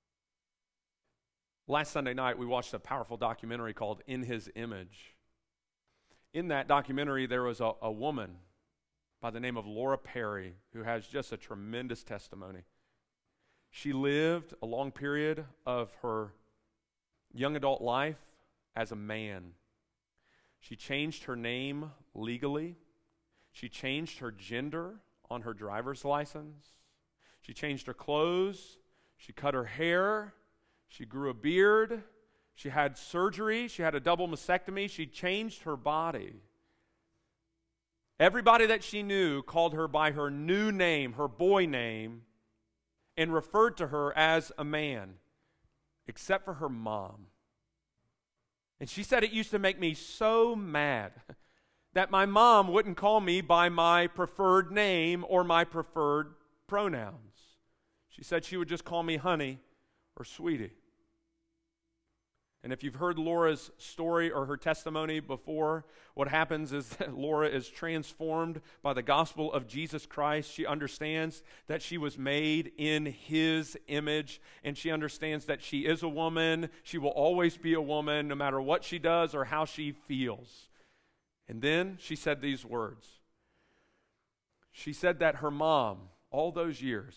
Last Sunday night, we watched a powerful documentary called In His Image. In that documentary, there was a, a woman by the name of Laura Perry who has just a tremendous testimony. She lived a long period of her young adult life as a man. She changed her name legally. She changed her gender on her driver's license. She changed her clothes. She cut her hair. She grew a beard. She had surgery. She had a double mastectomy. She changed her body. Everybody that she knew called her by her new name, her boy name, and referred to her as a man, except for her mom. And she said, it used to make me so mad that my mom wouldn't call me by my preferred name or my preferred pronouns. She said she would just call me honey or sweetie. And if you've heard Laura's story or her testimony before, what happens is that Laura is transformed by the gospel of Jesus Christ. She understands that she was made in His image, and she understands that she is a woman. She will always be a woman no matter what she does or how she feels. And then she said these words. She said that her mom, all those years,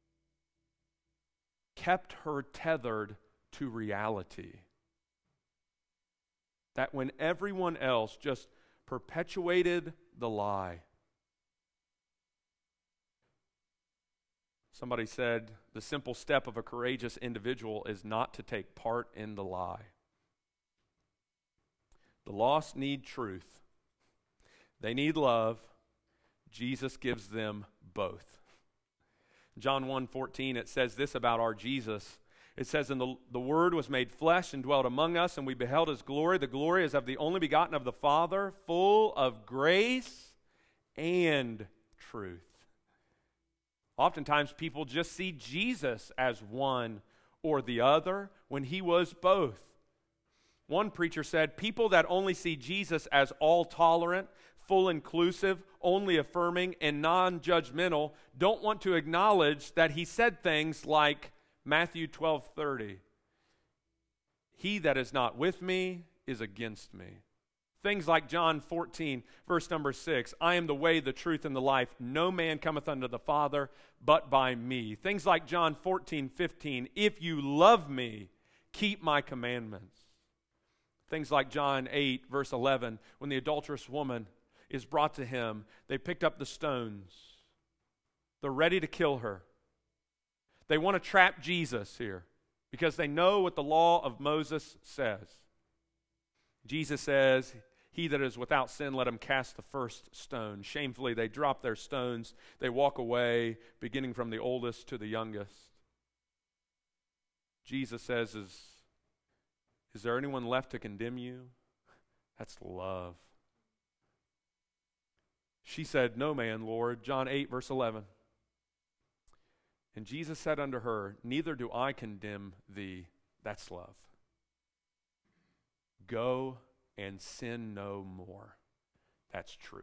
kept her tethered to reality. That when everyone else just perpetuated the lie. Somebody said, the simple step of a courageous individual is not to take part in the lie. The lost need truth. They need love. Jesus gives them both. John one fourteen, it says this about our Jesus. It says, and the, the Word was made flesh and dwelt among us, and we beheld His glory. The glory is of the only begotten of the Father, full of grace and truth. Oftentimes people just see Jesus as one or the other when He was both. One preacher said, people that only see Jesus as all-tolerant, full inclusive, only affirming, and non-judgmental don't want to acknowledge that He said things like Matthew twelve thirty, he that is not with me is against me. Things like John fourteen, verse number six, I am the way, the truth, and the life. No man cometh unto the Father but by me. Things like John fourteen fifteen, if you love me, keep my commandments. Things like John eight, verse eleven, when the adulterous woman is brought to Him, they picked up the stones. They're ready to kill her. They want to trap Jesus here because they know what the law of Moses says. Jesus says, He that is without sin, let him cast the first stone. Shamefully, they drop their stones. They walk away, beginning from the oldest to the youngest. Jesus says, is, is there anyone left to condemn you? That's love. She said, no man, Lord. John eight, verse eleven. And Jesus said unto her, neither do I condemn thee. That's love. Go and sin no more. That's truth.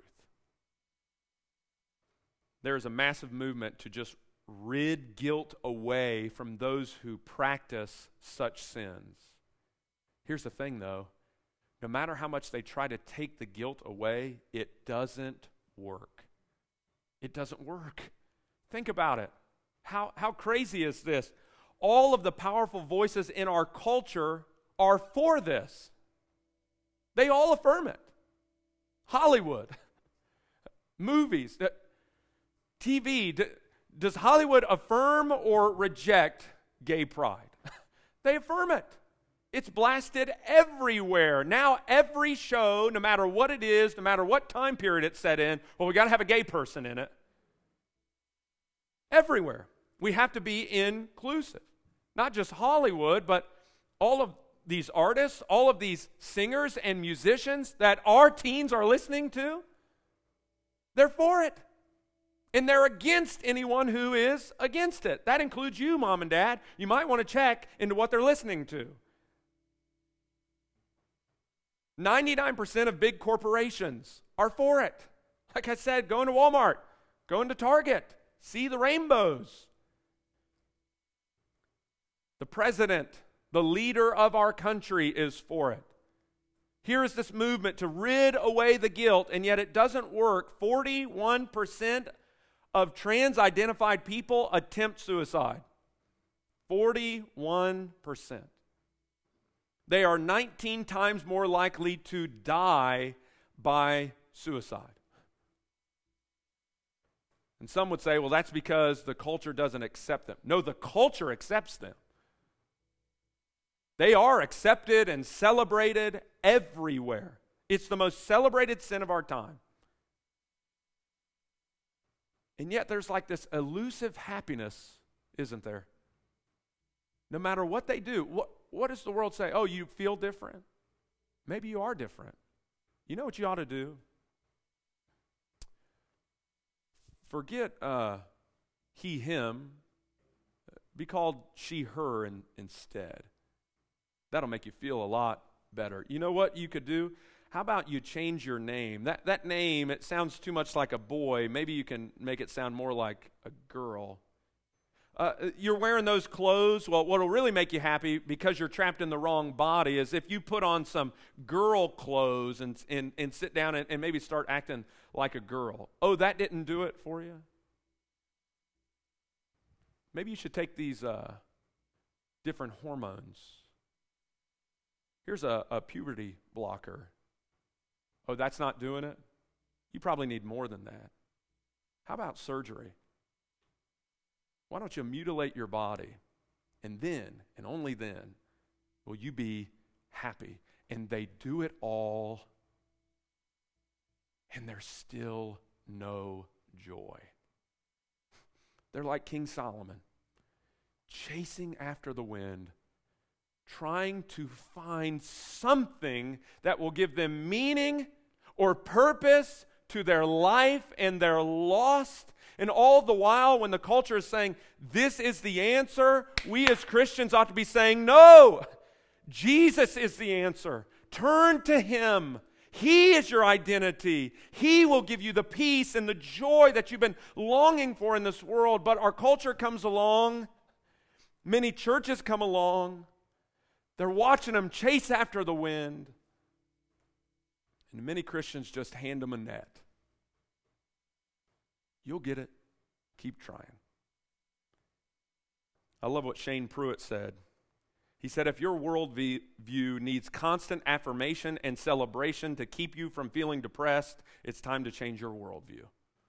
There is a massive movement to just rid guilt away from those who practice such sins. Here's the thing, though. No matter how much they try to take the guilt away, it doesn't work. It doesn't work. Think about it. How, how crazy is this? All of the powerful voices in our culture are for this. They all affirm it. Hollywood, movies, T V. Does Hollywood affirm or reject gay pride? They affirm it. It's blasted everywhere. Now every show, no matter what it is, no matter what time period it's set in, well, we got to have a gay person in it. Everywhere. We have to be inclusive. Not just Hollywood, but all of these artists, all of these singers and musicians that our teens are listening to, they're for it. And they're against anyone who is against it. That includes you, mom and dad. You might want to check into what they're listening to. ninety-nine percent of big corporations are for it. Like I said, going to Walmart, going to Target, see the rainbows. The president, the leader of our country, is for it. Here is this movement to rid away the guilt, and yet it doesn't work. forty-one percent of trans-identified people attempt suicide. forty-one percent. They are nineteen times more likely to die by suicide. And some would say, well, that's because the culture doesn't accept them. No, the culture accepts them. They are accepted and celebrated everywhere. It's the most celebrated sin of our time. And yet there's like this elusive happiness, isn't there? No matter what they do, what, what does the world say? Oh, you feel different? Maybe you are different. You know what you ought to do? Forget uh, he, him. Be called she, her in, instead. That'll make you feel a lot better. You know what you could do? How about you change your name? That that name, it sounds too much like a boy. Maybe you can make it sound more like a girl. Uh, you're wearing those clothes. Well, what'll really make you happy, because you're trapped in the wrong body, is if you put on some girl clothes and and, and sit down and, and maybe start acting like a girl. Oh, that didn't do it for you? Maybe you should take these uh, different hormones. Here's a, a puberty blocker. Oh, that's not doing it? You probably need more than that. How about surgery? Why don't you mutilate your body? And then, and only then, will you be happy. And they do it all, and there's still no joy. They're like King Solomon, chasing after the wind, trying to find something that will give them meaning or purpose to their life, and they're lost. And all the while, when the culture is saying, this is the answer, we as Christians ought to be saying, no, Jesus is the answer. Turn to Him. He is your identity. He will give you the peace and the joy that you've been longing for in this world. But our culture comes along. Many churches come along. They're watching them chase after the wind. And many Christians just hand them a net. You'll get it. Keep trying. I love what Shane Pruitt said. He said, if your worldview needs constant affirmation and celebration to keep you from feeling depressed, it's time to change your worldview.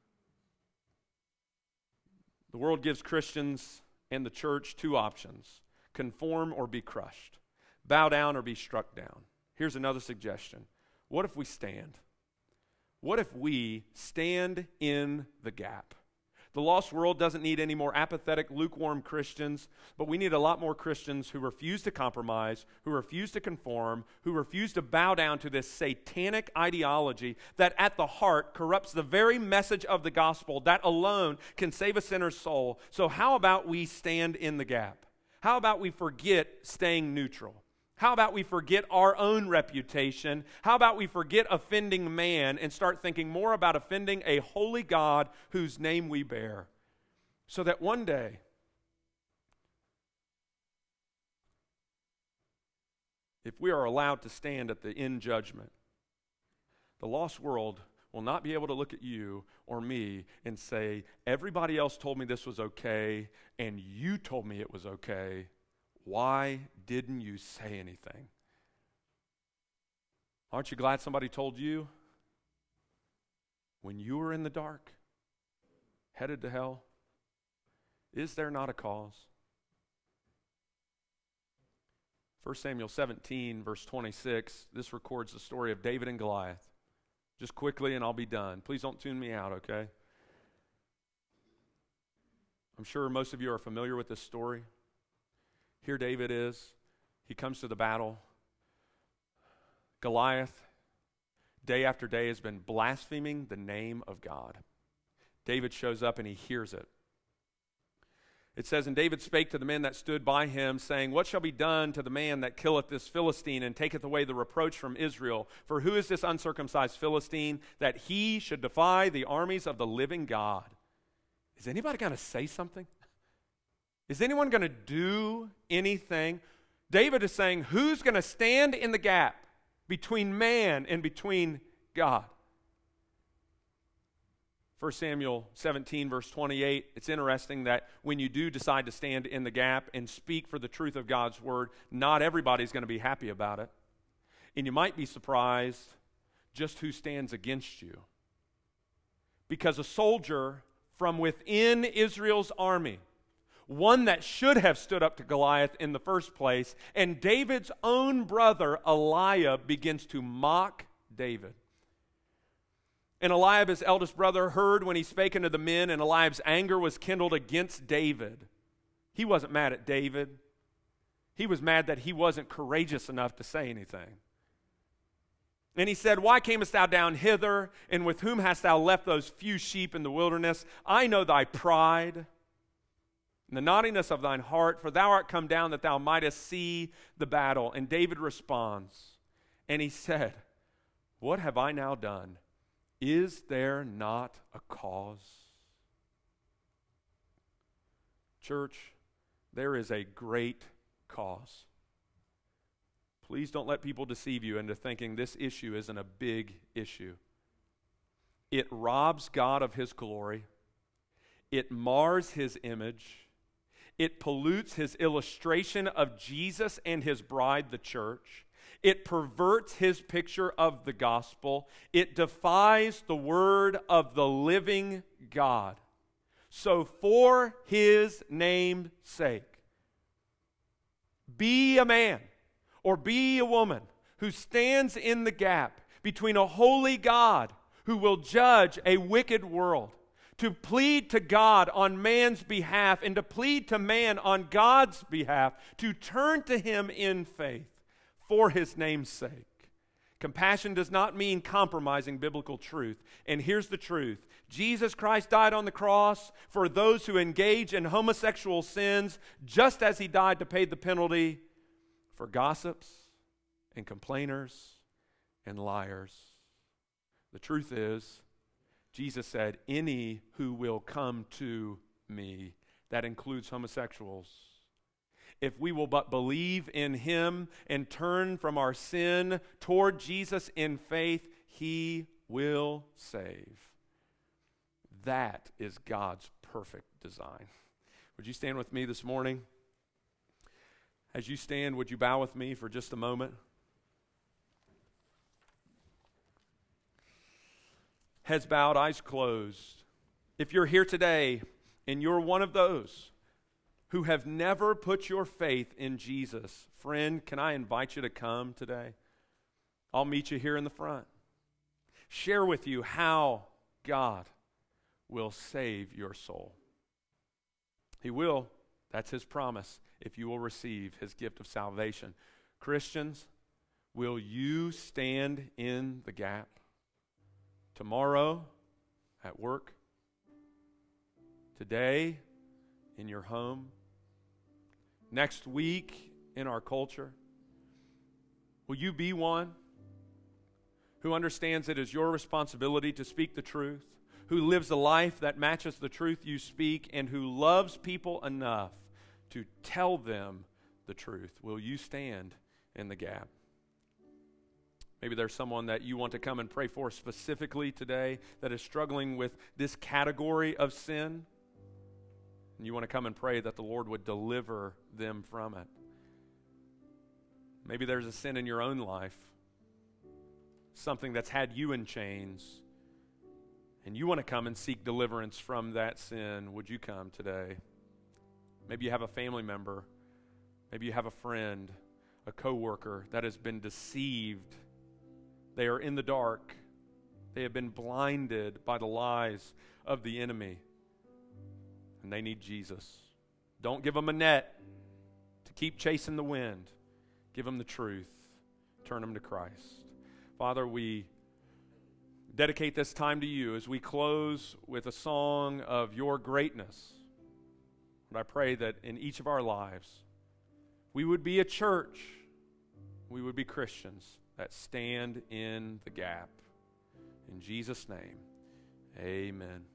The world gives Christians and the church two options: conform or be crushed, bow down or be struck down. Here's another suggestion. What if we stand? What if we stand in the gap? The lost world doesn't need any more apathetic, lukewarm Christians, but we need a lot more Christians who refuse to compromise, who refuse to conform, who refuse to bow down to this satanic ideology that at the heart corrupts the very message of the gospel that alone can save a sinner's soul. So how about we stand in the gap? How about we forget staying neutral? How about we forget our own reputation? How about we forget offending man and start thinking more about offending a holy God whose name we bear? So that one day, if we are allowed to stand at the end judgment, the lost world will not be able to look at you or me and say, everybody else told me this was okay, and you told me it was okay. Why didn't you say anything? Aren't you glad somebody told you? When you were in the dark, headed to hell, is there not a cause? First Samuel seventeen, verse twenty-six, this records the story of David and Goliath. Just quickly and I'll be done. Please don't tune me out, okay? I'm sure most of you are familiar with this story. Here David is. He comes to the battle. Goliath, day after day, has been blaspheming the name of God. David shows up and he hears it. It says, and David spake to the men that stood by him, saying, what shall be done to the man that killeth this Philistine and taketh away the reproach from Israel? For who is this uncircumcised Philistine that he should defy the armies of the living God? Is anybody going to say something? Is anyone going to do anything? David is saying, who's going to stand in the gap between man and between God? First Samuel seventeen, verse twenty-eight, it's interesting that when you do decide to stand in the gap and speak for the truth of God's word, not everybody's going to be happy about it. And you might be surprised just who stands against you. Because a soldier from within Israel's army, one that should have stood up to Goliath in the first place, and David's own brother Eliab begins to mock David. And Eliab, his eldest brother, heard when he spake unto the men, and Eliab's anger was kindled against David. He wasn't mad at David. He was mad that he wasn't courageous enough to say anything. And he said, why camest thou down hither, and with whom hast thou left those few sheep in the wilderness? I know thy pride and the naughtiness of thine heart, for thou art come down that thou mightest see the battle. And David responds, and he said, what have I now done? Is there not a cause? Church, there is a great cause. Please don't let people deceive you into thinking this issue isn't a big issue. It robs God of his glory. It mars his image. It pollutes his illustration of Jesus and his bride, the church. It perverts his picture of the gospel. It defies the word of the living God. So for his name's sake, be a man or be a woman who stands in the gap between a holy God who will judge a wicked world, to plead to God on man's behalf and to plead to man on God's behalf, to turn to him in faith for his name's sake. Compassion does not mean compromising biblical truth. And here's the truth. Jesus Christ died on the cross for those who engage in homosexual sins, just as he died to pay the penalty for gossips and complainers and liars. The truth is, Jesus said, any who will come to me, that includes homosexuals, if we will but believe in him and turn from our sin toward Jesus in faith, he will save. That is God's perfect design. Would you stand with me this morning? As you stand, would you bow with me for just a moment? Heads bowed, eyes closed. If you're here today and you're one of those who have never put your faith in Jesus, friend, can I invite you to come today? I'll meet you here in the front. Share with you how God will save your soul. He will. That's his promise if you will receive his gift of salvation. Christians, will you stand in the gap? Tomorrow at work? Today in your home? Next week in our culture? Will you be one who understands it is your responsibility to speak the truth, who lives a life that matches the truth you speak, and who loves people enough to tell them the truth? Will you stand in the gap? Maybe there's someone that you want to come and pray for specifically today that is struggling with this category of sin, and you want to come and pray that the Lord would deliver them from it. Maybe there's a sin in your own life, something that's had you in chains, and you want to come and seek deliverance from that sin. Would you come today? Maybe you have a family member, maybe you have a friend, a coworker that has been deceived. They are in the dark. They have been blinded by the lies of the enemy, and they need Jesus. Don't give them a net to keep chasing the wind. Give them the truth. Turn them to Christ. Father, we dedicate this time to you as we close with a song of your greatness. And I pray that in each of our lives, we would be a church, we would be Christians that stand in the gap. In Jesus' name, amen.